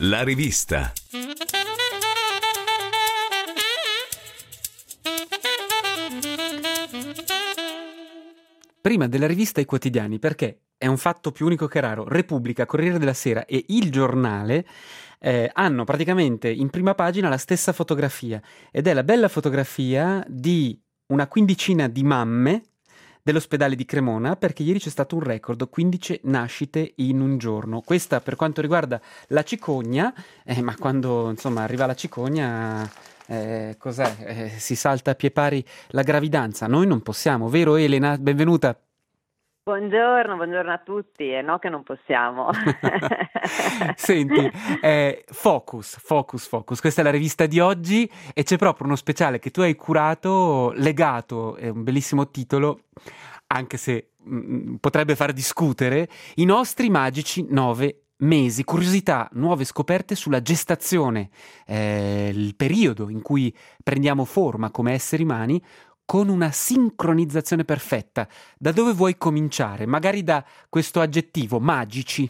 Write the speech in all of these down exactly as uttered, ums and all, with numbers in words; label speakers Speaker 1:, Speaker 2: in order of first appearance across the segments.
Speaker 1: La rivista.
Speaker 2: Prima della rivista i quotidiani, perché è un fatto più unico che raro. Repubblica, Corriere della Sera e Il Giornale eh, hanno praticamente in prima pagina la stessa fotografia, ed è la bella fotografia di una quindicina di mamme dell'ospedale di Cremona, perché ieri c'è stato un record, quindici nascite in un giorno. Questa per quanto riguarda la cicogna, eh, ma quando insomma arriva la cicogna, eh, cos'è? Eh, si salta a pie pari la gravidanza. Noi non possiamo, vero Elena? Benvenuta.
Speaker 3: Buongiorno, buongiorno a tutti, e no che non possiamo.
Speaker 2: Senti, eh, Focus, Focus, Focus, questa è la rivista di oggi e c'è proprio uno speciale che tu hai curato, legato, è un bellissimo titolo, anche se mh, potrebbe far discutere, i nostri magici nove mesi, curiosità, nuove scoperte sulla gestazione, eh, il periodo in cui prendiamo forma come esseri umani, con una sincronizzazione perfetta. Da dove vuoi cominciare? Magari da questo aggettivo, magici.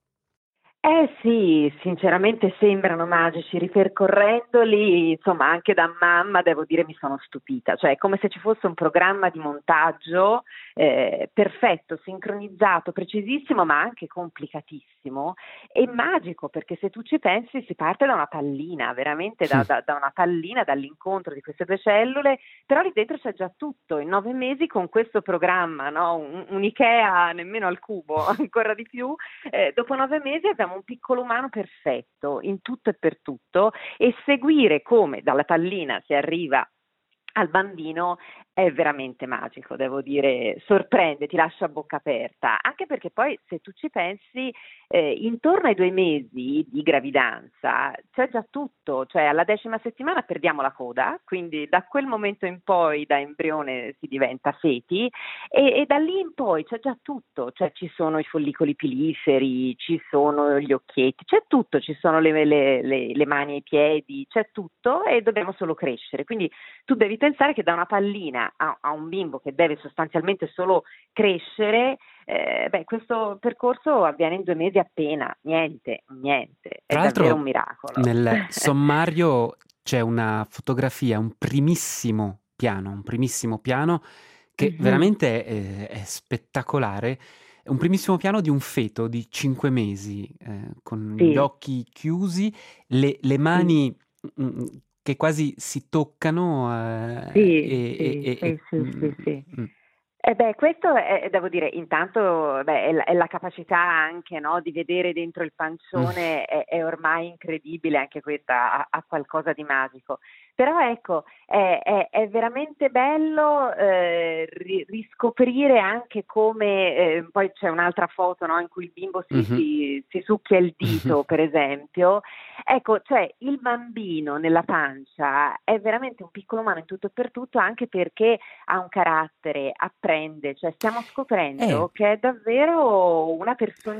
Speaker 3: Eh sì, sinceramente sembrano magici, ripercorrendoli, insomma, anche da mamma devo dire mi sono stupita, cioè è come se ci fosse un programma di montaggio eh, perfetto, sincronizzato, precisissimo, ma anche complicatissimo e magico, perché se tu ci pensi si parte da una pallina, veramente da, da, da una pallina, dall'incontro di queste due cellule, però lì dentro c'è già tutto, in nove mesi con questo programma, no? un, un Ikea nemmeno al cubo, ancora di più, eh, dopo nove mesi abbiamo un piccolo umano perfetto in tutto e per tutto, e seguire come dalla pallina si arriva al bambino è veramente magico, devo dire, sorprende, ti lascia a bocca aperta, anche perché poi se tu ci pensi eh, intorno ai due mesi di gravidanza c'è già tutto, cioè alla decima settimana perdiamo la coda, quindi da quel momento in poi da embrione si diventa feti e, e da lì in poi c'è già tutto, cioè ci sono i follicoli piliferi, ci sono gli occhietti, c'è tutto, ci sono le, le, le, le mani e i piedi, c'è tutto e dobbiamo solo crescere, quindi tu devi pensare che da una pallina a, a un bimbo che deve sostanzialmente solo crescere, eh, beh, questo percorso avviene in due mesi appena, niente, niente, è
Speaker 2: Tra
Speaker 3: davvero
Speaker 2: l'altro,
Speaker 3: un miracolo.
Speaker 2: nel sommario c'è una fotografia, un primissimo piano, un primissimo piano che
Speaker 3: Mm-hmm.
Speaker 2: veramente è, è spettacolare. È un primissimo piano di un feto di cinque mesi, eh, con
Speaker 3: Sì.
Speaker 2: gli occhi chiusi, le, le mani sì. mh, che quasi si toccano. Eh,
Speaker 3: Sì,
Speaker 2: e,
Speaker 3: sì,
Speaker 2: e,
Speaker 3: sì,
Speaker 2: e,
Speaker 3: sì,
Speaker 2: mh,
Speaker 3: sì, sì.
Speaker 2: mh.
Speaker 3: Eh beh, questo è, devo dire, intanto beh, è, la, è la capacità anche, no, di vedere dentro il pancione, è, è ormai incredibile, anche questa ha, ha qualcosa di magico. Però ecco, è, è, è veramente bello eh, ri, riscoprire anche come, eh, poi c'è un'altra foto, no, in cui il bimbo si,
Speaker 2: Mm-hmm.
Speaker 3: si, si succhia il dito, per esempio. Ecco, cioè il bambino nella pancia è veramente un piccolo umano in tutto e per tutto, anche perché ha un carattere, apprende, cioè stiamo scoprendo
Speaker 2: Eh.
Speaker 3: che è davvero una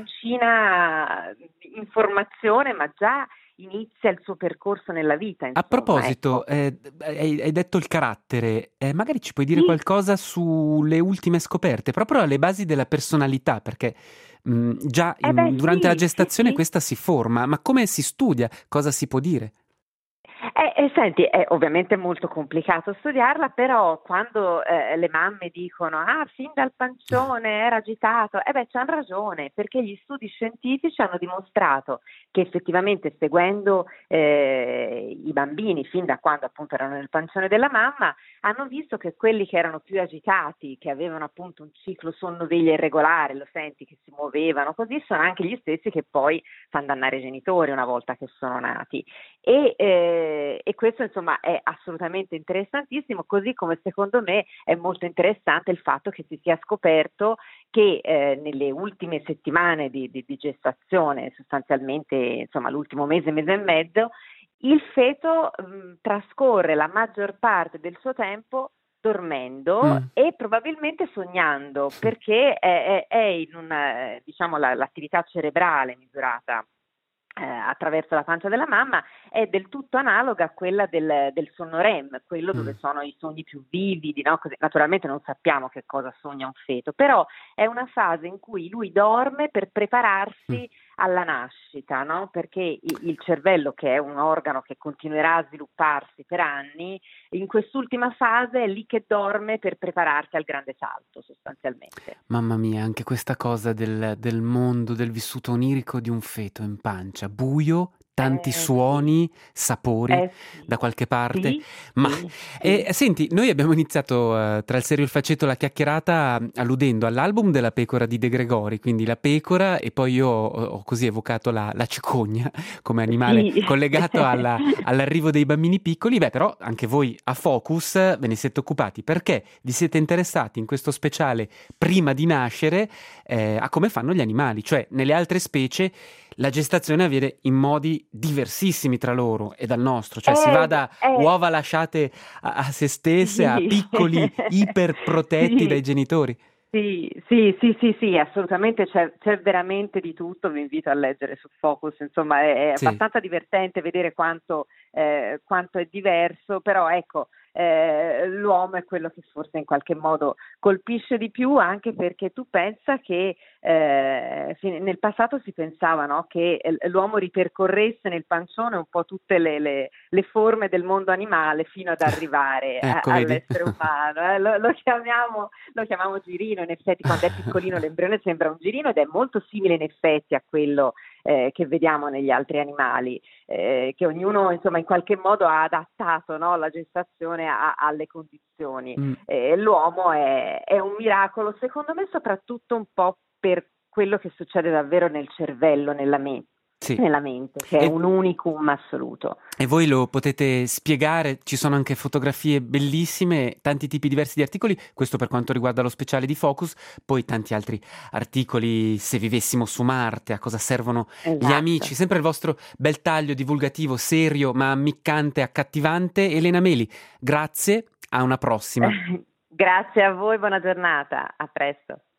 Speaker 3: personcina in formazione, ma già inizia il suo percorso nella vita, insomma.
Speaker 2: A proposito,
Speaker 3: Ecco.
Speaker 2: eh, hai, hai detto il carattere, eh, magari ci puoi dire
Speaker 3: Sì.
Speaker 2: qualcosa sulle ultime scoperte, proprio alle basi della personalità, perché mh, già
Speaker 3: Eh
Speaker 2: in-
Speaker 3: beh,
Speaker 2: durante la
Speaker 3: sì, sì,
Speaker 2: gestazione
Speaker 3: sì.
Speaker 2: questa si forma, ma come si studia? Cosa si può dire?
Speaker 3: Eh, eh, senti, è ovviamente molto complicato studiarla, però quando eh, le mamme dicono ah, fin dal pancione era agitato, eh beh, c'hanno ragione, perché gli studi scientifici hanno dimostrato che effettivamente seguendo eh, i bambini fin da quando appunto erano nel pancione della mamma, hanno visto che quelli che erano più agitati, che avevano appunto un ciclo sonno-veglia irregolare, lo senti che si muovevano così, sono anche gli stessi che poi fanno dannare i genitori una volta che sono nati. E, eh, e questo insomma è assolutamente interessantissimo, così come secondo me è molto interessante il fatto che si sia scoperto che eh, nelle ultime settimane di, di, di gestazione, sostanzialmente insomma l'ultimo mese, mese e mezzo, il feto mh, trascorre la maggior parte del suo tempo dormendo
Speaker 2: Mm.
Speaker 3: e probabilmente sognando, perché è, è, è in una, diciamo, la, l'attività cerebrale misurata Eh, attraverso la pancia della mamma è del tutto analoga a quella del, del sonno REM, quello
Speaker 2: Mm.
Speaker 3: dove sono i sogni più vividi, no? Così, naturalmente non sappiamo che cosa sogna un feto, però è una fase in cui lui dorme per prepararsi
Speaker 2: Mm.
Speaker 3: alla nascita, no? Perché i- il cervello, che è un organo che continuerà a svilupparsi per anni, in quest'ultima fase è lì che dorme per prepararsi al grande salto, sostanzialmente.
Speaker 2: Mamma mia, anche questa cosa del, del mondo, del vissuto onirico di un feto in pancia, buio, tanti
Speaker 3: Eh sì,
Speaker 2: suoni, sapori
Speaker 3: eh
Speaker 2: da
Speaker 3: sì,
Speaker 2: qualche parte.
Speaker 3: sì,
Speaker 2: Ma
Speaker 3: sì,
Speaker 2: e,
Speaker 3: sì,
Speaker 2: senti, noi abbiamo iniziato eh, tra il serio e il faceto la chiacchierata eh, alludendo all'album della pecora di De Gregori, quindi la pecora, e poi io ho, ho così evocato la, la cicogna come animale
Speaker 3: sì.
Speaker 2: collegato alla- all'arrivo dei bambini piccoli. Beh, però anche voi a Focus ve ne siete occupati perché vi siete interessati in questo speciale prima di nascere eh, a come fanno gli animali, cioè nelle altre specie la gestazione avviene in modi diversissimi tra loro e dal nostro, cioè si va
Speaker 3: Eh,
Speaker 2: da
Speaker 3: eh,
Speaker 2: uova lasciate a, a se stesse a
Speaker 3: sì,
Speaker 2: piccoli iperprotetti dai
Speaker 3: sì,
Speaker 2: genitori.
Speaker 3: sì, sì, sì, sì, sì, assolutamente c'è, c'è veramente di tutto, vi invito a leggere su Focus, insomma è, è
Speaker 2: Sì.
Speaker 3: abbastanza divertente vedere quanto, eh, quanto è diverso, però ecco, eh, l'uomo è quello che forse in qualche modo colpisce di più, anche perché tu pensa che eh, fin- nel passato si pensava, no, che eh, l'uomo ripercorresse nel pancione un po' tutte le, le- le forme del mondo animale fino ad arrivare a-
Speaker 2: Ecco, vedi?
Speaker 3: all'essere umano. eh. Lo, lo chiamiamo, lo chiamiamo girino, in effetti quando è piccolino l'embrione sembra un girino ed è molto simile in effetti a quello eh, che vediamo negli altri animali, eh, che ognuno insomma in qualche modo ha adattato, no, la gestazione a- alle condizioni.
Speaker 2: Mm,
Speaker 3: Eh, l'uomo è, è un miracolo, secondo me, soprattutto un po' per quello che succede davvero nel cervello, nella, me-
Speaker 2: sì.
Speaker 3: nella mente, che è
Speaker 2: E,
Speaker 3: un unicum assoluto.
Speaker 2: e voi lo potete spiegare, ci sono anche fotografie bellissime, tanti tipi diversi di articoli, questo per quanto riguarda lo speciale di Focus, poi tanti altri articoli, se vivessimo su Marte, a cosa servono gli amici,
Speaker 3: Esatto.
Speaker 2: sempre il vostro bel taglio divulgativo, serio ma ammiccante, accattivante. Elena Meli, grazie, a una prossima.
Speaker 3: Grazie a voi, buona giornata, a presto.